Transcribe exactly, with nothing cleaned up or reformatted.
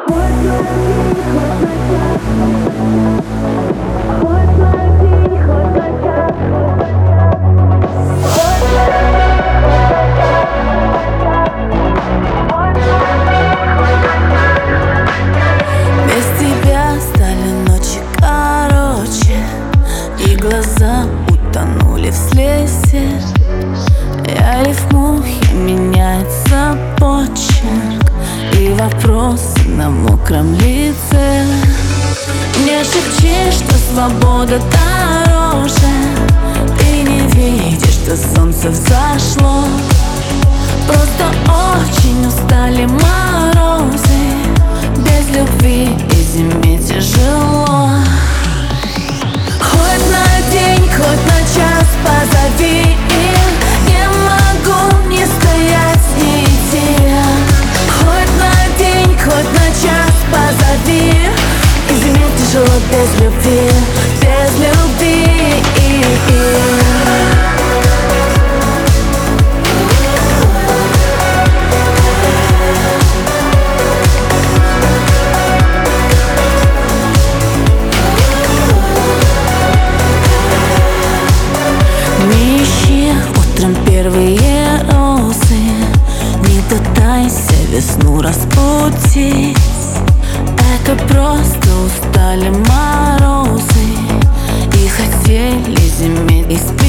Глаза утонули в слезе. Я рифмухи, меняется почерк, и вопросы на мокром лице. Мне шепчешь, что свобода дороже. Ты не видишь, что солнце взошло. Просто очень устали морозы. Без любви и зиме тяжело. Хоть на день, хоть на час позови. Не могу не стоять, не идти. Хоть на день, хоть на час позови. И зиме тяжело без любви, без любви. Утром первые розы. Не пытайся весну распутить. Это просто устали морозы и хотели зиме испортить.